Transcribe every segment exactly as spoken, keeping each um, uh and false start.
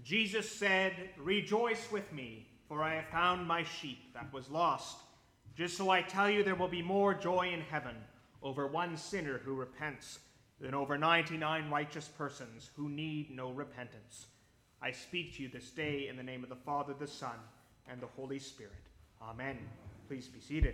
Jesus said, "Rejoice with me, for I have found my sheep that was lost." Just so I tell you, there will be more joy in heaven over one sinner who repents than over ninety-nine righteous persons who need no repentance. I speak to you this day in the name of the Father, the Son, and the Holy Spirit. Amen. Please be seated.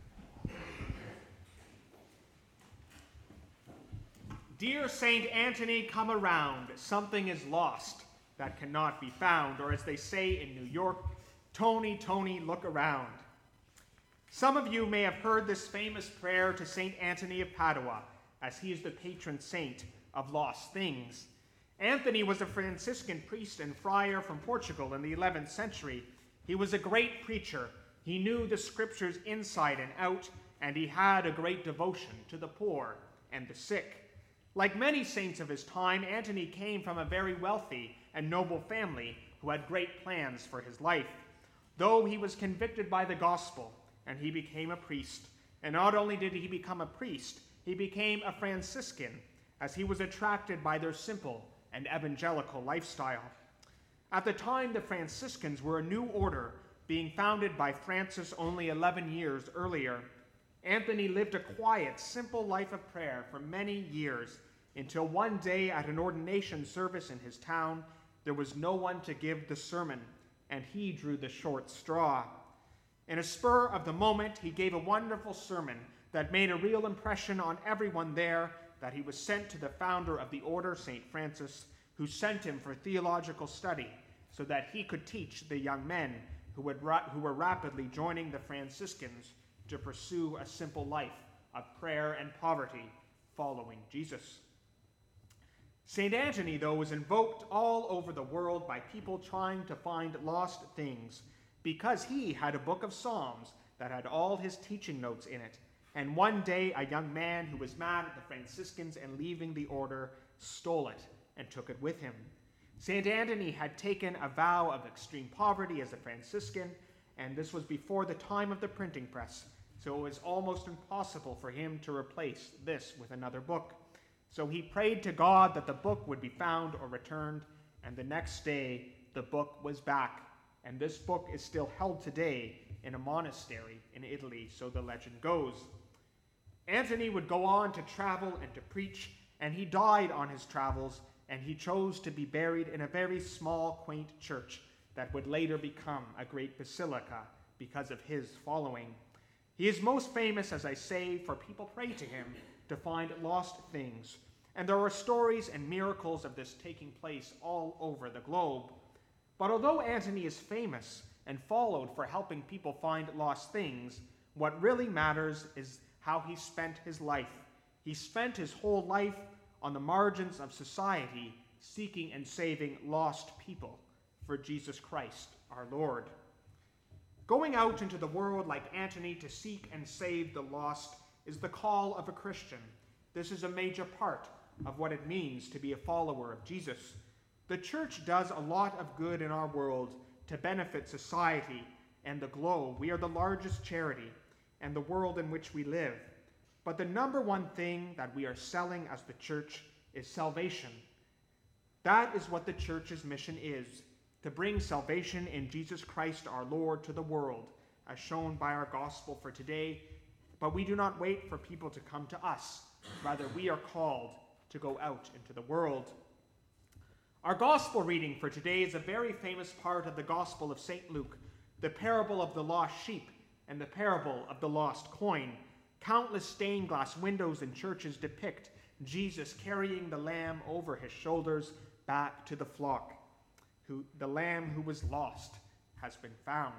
Dear Saint Anthony, come around. Something is lost that cannot be found. Or as they say in New York, Tony, Tony, look around. Some of you may have heard this famous prayer to Saint Anthony of Padua, as he is the patron saint of lost things. Anthony was a Franciscan priest and friar from Portugal in the eleventh century. He was a great preacher. He knew the scriptures inside and out, and he had a great devotion to the poor and the sick. Like many saints of his time, Anthony came from a very wealthy and noble family who had great plans for his life. Though he was convicted by the gospel, and he became a priest. And not only did he become a priest, he became a Franciscan, as he was attracted by their simple and evangelical lifestyle. At the time, the Franciscans were a new order being founded by Francis only eleven years earlier. Anthony lived a quiet, simple life of prayer for many years, until one day at an ordination service in his town, there was no one to give the sermon, and he drew the short straw. In a spur of the moment, he gave a wonderful sermon that made a real impression on everyone there, that he was sent to the founder of the order, Saint Francis, who sent him for theological study so that he could teach the young men who, would ra- who were rapidly joining the Franciscans to pursue a simple life of prayer and poverty following Jesus. Saint Anthony, though, was invoked all over the world by people trying to find lost things because he had a book of Psalms that had all his teaching notes in it. And one day, a young man who was mad at the Franciscans and leaving the order stole it and took it with him. Saint Anthony had taken a vow of extreme poverty as a Franciscan, and this was before the time of the printing press, so it was almost impossible for him to replace this with another book. So he prayed to God that the book would be found or returned, and the next day the book was back, and this book is still held today in a monastery in Italy, so the legend goes. Anthony would go on to travel and to preach, and he died on his travels, and he chose to be buried in a very small, quaint church that would later become a great basilica because of his following. He is most famous, as I say, for people pray to him to find lost things. And there are stories and miracles of this taking place all over the globe. But although Anthony is famous and followed for helping people find lost things, what really matters is how he spent his life. He spent his whole life on the margins of society, seeking and saving lost people for Jesus Christ, our Lord. Going out into the world like Anthony to seek and save the lost is the call of a Christian. This is a major part of what it means to be a follower of Jesus. The church does a lot of good in our world to benefit society and the globe. We are the largest charity and the world in which we live. But the number one thing that we are selling as the church is salvation. That is what the church's mission is, to bring salvation in Jesus Christ our Lord to the world, as shown by our gospel for today. But we do not wait for people to come to us. Rather, we are called to go out into the world. Our gospel reading for today is a very famous part of the Gospel of Saint Luke, the parable of the lost sheep and the parable of the lost coin. Countless stained glass windows in churches depict Jesus carrying the lamb over his shoulders back to the flock. Who, the lamb who was lost has been found.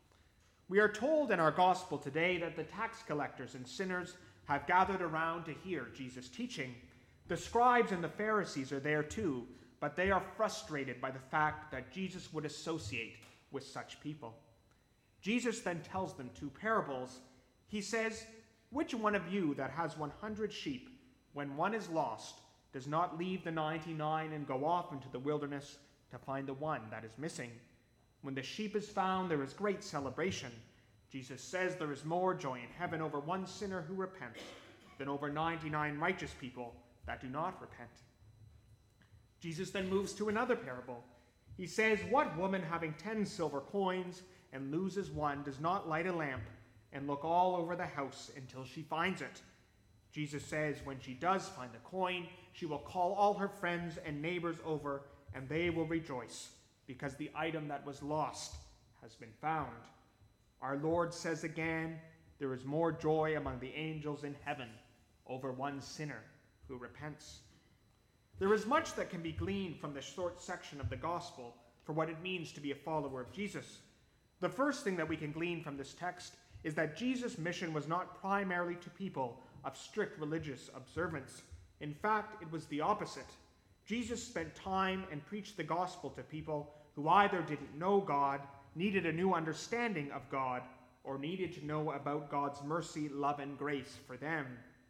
We are told in our gospel today that the tax collectors and sinners have gathered around to hear Jesus' teaching. The scribes and the Pharisees are there too, but they are frustrated by the fact that Jesus would associate with such people. Jesus then tells them two parables. He says, "Which one of you that has one hundred sheep, when one is lost, does not leave the ninety-nine and go off into the wilderness to find the one that is missing? When the sheep is found, there is great celebration. Jesus says there is more joy in heaven over one sinner who repents than over ninety-nine righteous people that do not repent." Jesus then moves to another parable. He says, "What woman having ten silver coins and loses one does not light a lamp and look all over the house until she finds it?" Jesus says when she does find the coin, she will call all her friends and neighbors over, and they will rejoice because the item that was lost has been found. Our Lord says again, there is more joy among the angels in heaven over one sinner who repents. There is much that can be gleaned from this short section of the gospel for what it means to be a follower of Jesus. The first thing that we can glean from this text is that Jesus' mission was not primarily to people of strict religious observance. In fact, it was the opposite. Jesus spent time and preached the gospel to people who either didn't know God, needed a new understanding of God, or needed to know about God's mercy, love, and grace for them.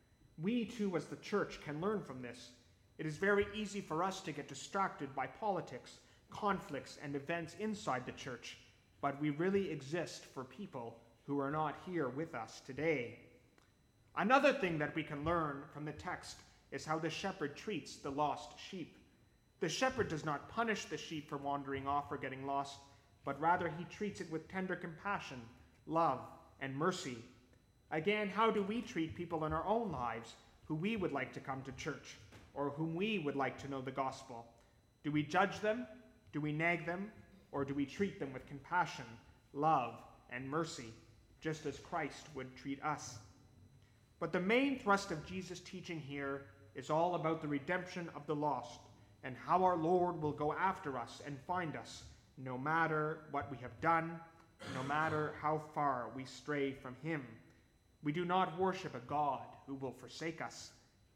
We too, as the church, can learn from this. It is very easy for us to get distracted by politics, conflicts, and events inside the church, but we really exist for people who are not here with us today. Another thing that we can learn from the text is how the shepherd treats the lost sheep. The shepherd does not punish the sheep for wandering off or getting lost, but rather he treats it with tender compassion, love, and mercy. Again, how do we treat people in our own lives who we would like to come to church or whom we would like to know the gospel? Do we judge them? Do we nag them? Or do we treat them with compassion, love, and mercy, just as Christ would treat us? But the main thrust of Jesus' teaching here is all about the redemption of the lost and how our Lord will go after us and find us, no matter what we have done, no matter how far we stray from him. We do not worship a God who will forsake us.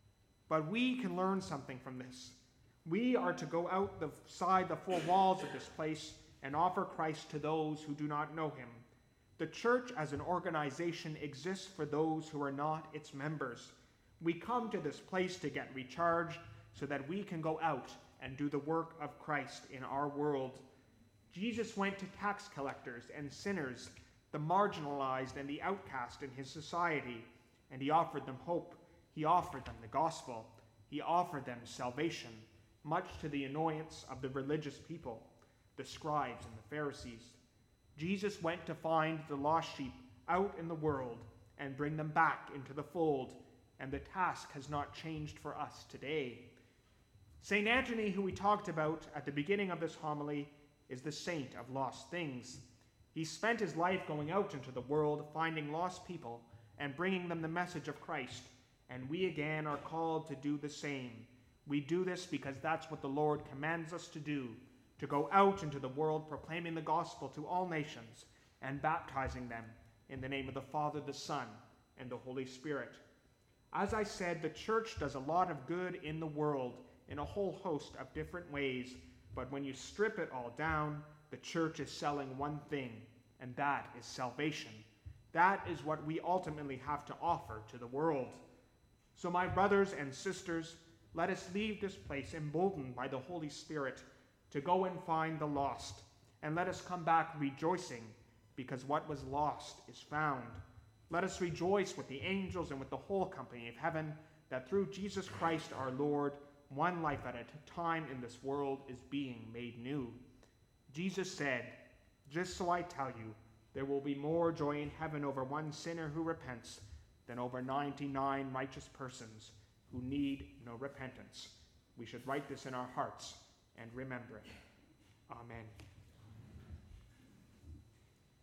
But we can learn something from this. We are to go outside the four walls of this place and offer Christ to those who do not know him. The church as an organization exists for those who are not its members. We come to this place to get recharged so that we can go out and do the work of Christ in our world. Jesus went to tax collectors and sinners, the marginalized and the outcast in his society, and he offered them hope. He offered them the gospel. He offered them salvation, much to the annoyance of the religious people, the scribes and the Pharisees. Jesus went to find the lost sheep out in the world and bring them back into the fold, and the task has not changed for us today. Saint Anthony, who we talked about at the beginning of this homily, is the saint of lost things. He spent his life going out into the world, finding lost people and bringing them the message of Christ, and we again are called to do the same. We do this because that's what the Lord commands us to do, to go out into the world proclaiming the gospel to all nations and baptizing them in the name of the Father, the Son, and the Holy Spirit. As I said, the church does a lot of good in the world in a whole host of different ways, but when you strip it all down, the church is selling one thing, and that is salvation. That is what we ultimately have to offer to the world. So my brothers and sisters, let us leave this place emboldened by the Holy Spirit to go and find the lost, and let us come back rejoicing, because what was lost is found. Let us rejoice with the angels and with the whole company of heaven that through Jesus Christ our Lord, one life at a time in this world is being made new. Jesus said, "Just so I tell you, there will be more joy in heaven over one sinner who repents than over ninety-nine righteous persons who need no repentance." We should write this in our hearts and remember it. Amen.